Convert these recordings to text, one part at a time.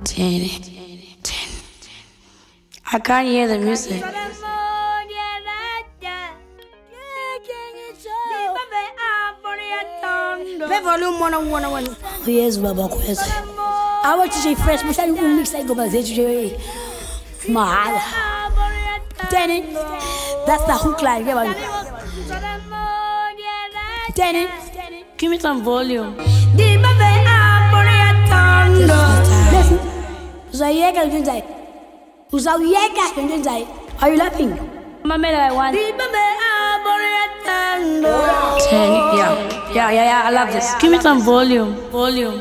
I can't hear the music. Play volume 101. Yes, Baba Quest. I want to say fresh, but I don't mix like over there. Mahal. Danny, that's the hook line. Danny, Give me some volume. listen. Are you laughing? Mama, I want. 10. Yeah. I love this. Give me some volume. Volume.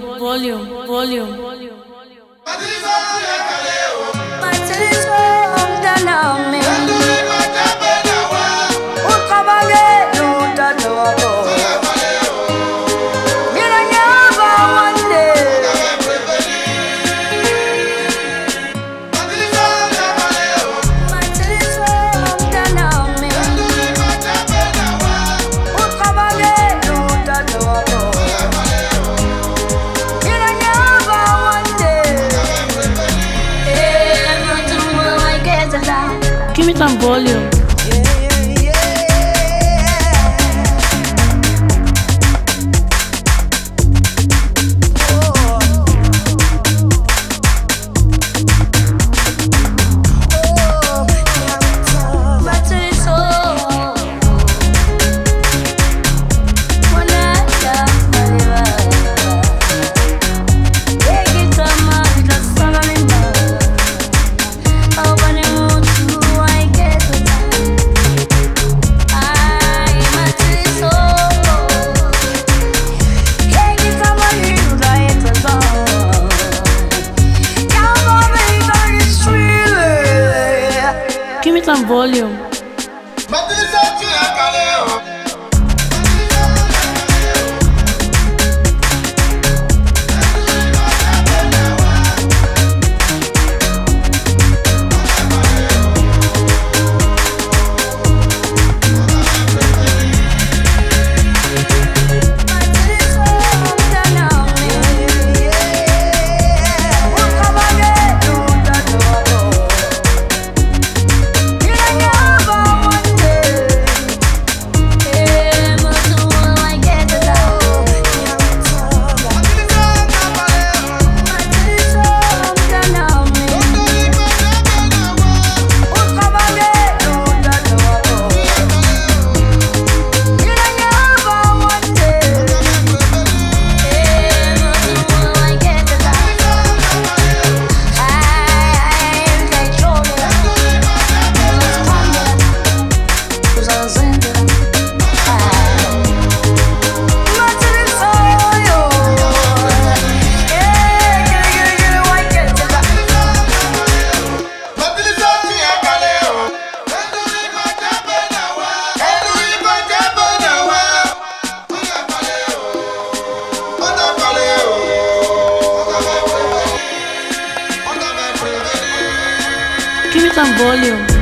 Give me some volume. Give me some volume. Give me some volume.